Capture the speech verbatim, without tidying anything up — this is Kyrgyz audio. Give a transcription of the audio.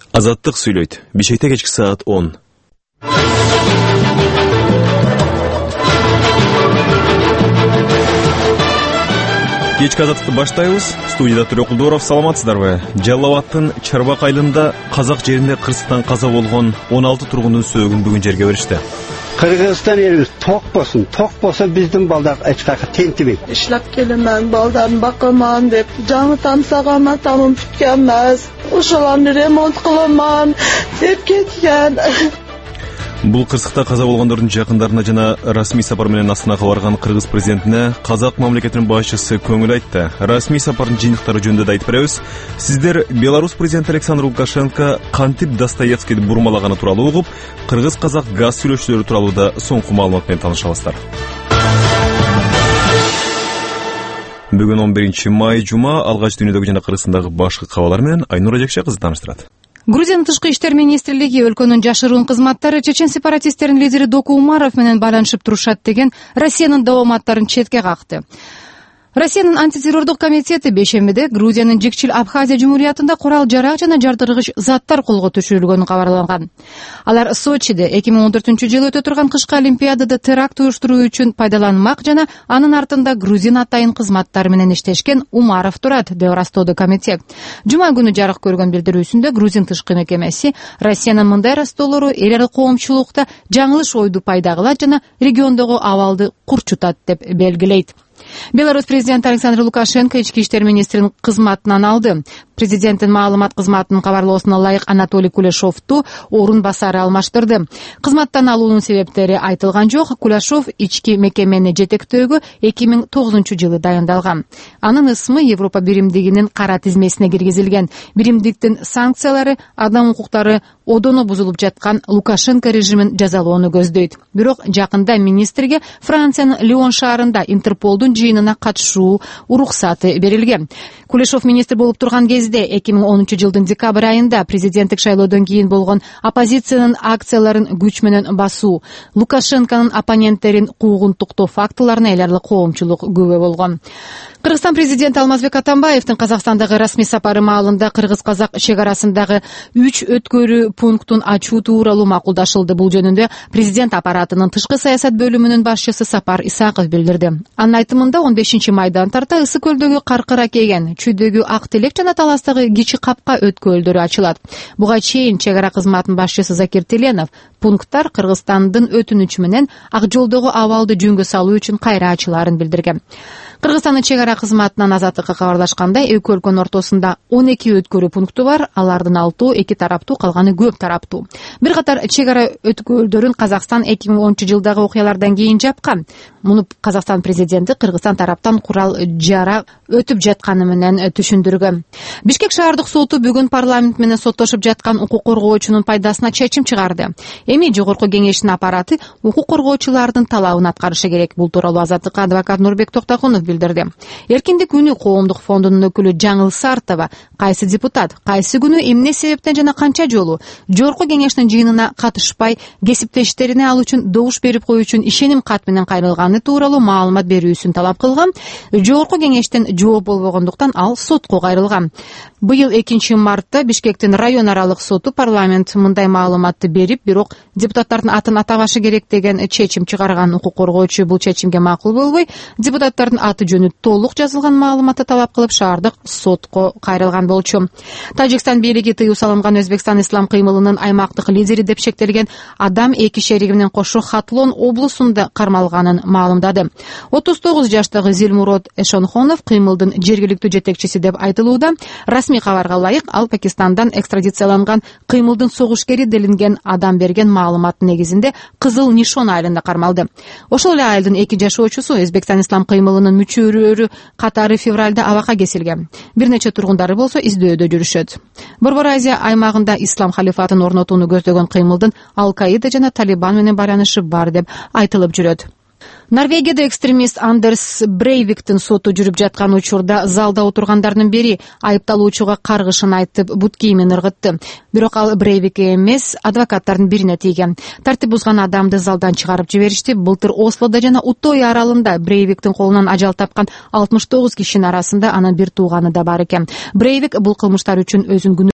Азаттык сүйлөйт. Бишкекте кечки саат он. Кечки азаттыкты баштайбыз. Студияда Төрөкулдуров, саламатсыздарбы? Жалал Абадтын Чарбак айылында казак жеринде кырсыктан каза болгон он алты тургундун сөөгүн бүгүн жерге беришти. Kırgızistan elimiz tok bolsun, tok bolsa bizden balдар eçkaka tentibek. İşlap kelimen, baldarını bakaman dep, canı tamsagama tamam pütkenmez. Uşalanı remont kılaman dep ketken. Бул кырсыкта каза болгондордун жакындарына жана расмий сапар менен Астанага барган кыргыз президентине казак мамлекетинин башчысы көңүл айтты. Расмий сапардын жыйынтыктары жөнүндө да айтып беребиз. Сиздер Беларусь президенти Александр Лукашенко кантип Достоевскийди бурмалаганы тууралуу угуп, кыргыз-казак газ сүйлөшүүлөрү тууралуу да соңку маалымат менен таанышабыздар. Бүгүн он биринчи май жума, алгач дүйнөдөгү жана Кыргызстандагы башкы кабарлар менен Айнур Ажекче кызы тааныштырат. Грузиянын тышкы иштер министрлиги өлкөнүн жашыруун кызматтары чечен сепаратисттердин лидери Доку Умаров менен байланышып турушат деген Россиянын дааматтарын четке какты. Россиянын антитеррордук комитети бейшембиде Грузиянын Жикчил Абхазия жумуриятында курал-жарак жана жардыргыч заттар колго түшүрүлгөнү кабарланган. Алар Сочиде эки миң он төртүнчү жылы өтө турган кышкы олимпиадада теракт уюштуруу үчүн пайдаланмак жана анын артында грузин атайын кызматтары менен иштешкен Умаров турат, деп ырастоодо комитет. Жума күнү жарык көргөн билдирүүсүндө грузин тышкы мекемеси Россиянын мындай ырастоолору эл аралык коомчулукта жаңылыш ойду пайда кылат жана региондогу абалды курчутат деп белгилейт. Беларусь президенти Александр Лукашенко ички иштер министринин кызматынан алды. Президенттин маалымат кызматынын кабарлоосуна ылайык Анатолий Кулешовду орун басары алмаштырды. Кызматтан алуунун себептери айтылган жок. Кулешов ички мекемени жетектөөгө эки миң тогузунчу жылы дайындалган. Анын ысмы Европа биримдигинин кара тизмесине киргизилген. Биримдиктин санкциялары адам укуктары одоно бузулуп жаткан Лукашенко режимин жазалоону көздөйт. Бирок жакында министрге Франциянын Лион шаарында Интерполдун жыйынына катышуу уруксаты берилген. Кулешов министр болуп турган кезде эки миң онунчу жылдын декабрь айында президенттик шайлоодон кийин болгон оппозициянын акцияларын күч менен басуу, Лукашенконун оппоненттерин куугунтуктоо фактыларына эл аралык коомчулук күбө болгон. Кыргызстан президенти Алмазбек Атамбаевдин Казакстандагы расмий сапары маалында кыргыз-казак чек арасындагы үч өткөрүү пунктун ачуу тууралуу макулдашылды. Бул жөнүндө президент аппаратынын тышкы саясат бөлүмүнүн башчысы Сапар Исаков билдирди. Анын айтымында он бешинчи майдан тарта Ысык көлдөгү Каркыра кеген, Чүйдөгү Ак Телек жана Таластагы Кичи Капка өткөлдөрү ачылат. Буга чейин чек ара кызматынын башчысы Закир Теленов пункттар Кыргызстандын өтүнүчү менен Ак жолдогу абалды жөнгө салуу үчүн кайра ачылаарын билдирген. Кыргызстандын чек ара кызматынан Азаттыкка кабарлашкандай, эки өлкөнүн ортосунда он эки өткөрүү пункту бар, алардын алтоо эки тараптуу, калганы көп тараптуу. Бир катар чек ара өткөлдөрүн Казакстан эки миң онунчу жылдагы окуялардан кийин жапкан. Муну Казакстан президенти Кыргызстан тараптан курал жара өтүп жатканы менен түшүндүргөн. Бишкек шаардык соту бүгүн парламент менен соттошуп жаткан укук коргоочунун пайдасына чечим чыгарды. Эми жогорку кеңештин аппараты укук коргоочулардын талабын аткарышы керек. Бул тууралуу Азаттыкка адвокат Нурбек Токтогонов билдирди. Эркиндик үнү коомдук фондунун өкүлү Жаңыл Сартова кайсы депутат, кайсы күнү эмне себептен жана канча жолу жогорку кеңештин жыйынына катышпай кесиптештерине ал үчүн добуш берип коюу үчүн ишеним кат менен кайрылганы тууралуу маалымат берүүсүн талап кылган. Жогорку кеңештен жооп болбогондуктан ал сотко кайрылган. Быйыл экинчи мартта Бишкектин район аралык соту парламент мындай маалыматты берип, бирок депутаттардын атын атабашы керек деген чечим чыгарган. Укук коргоочу бул чечимге макул болбой, депутаттардын аты жөнү толук жазылган маалыматты талап кылып шаардык сотко кайрылган болчу. Тажикстан бийлиги тыюу салынган Өзбекстан ислам кыймылынын аймактык лидери деп шектелген адам эки шериги менен кошо Хатлон облусунда кармалганын маалымдады. отуз тогуз жаштагы Зилмурод Эшонхонов кыймылдын жергиликтүү жетекчиси деп айтылууда. Расмий кабарга ылайык, ал Пакистандан экстрадицияланган кыймылдын согушкери делинген адам берген маалыматтын негизинде Кызыл Нишон айылында кармалды. Ошол эле айылдын эки жашоочусу Өзбекстан ислам кыймылынын мүчөлөрү катары февралда абакка кесилген. Бир нече тургундары болсо издөөдө жүрүшөт. Борбор Азия аймагында ислам халифатын орнотууну көздөгөн кыймылдын Ал-Каида жана Талибан менен байланышы бар деп айтылып жүрөт. Норвегияда экстремист Андерс Брейвиктин соту жүрүп жаткан учурда залда отургандардын бири айыпталуучуга каргышын айтып бут кийимин ыргытты. Бирок ал Брейвик эмес, адвокаттардын бирине тийген. Тартип бузган адамды залдан чыгарып жиберишти. Былтыр Ослодо жана Уттой аралында Брейвиктин колунан ажал тапкан алтымыш тогуз кишинин арасында анын бир тууганы да бар экен. Брейвик бул кылмыштар үчүн өзүн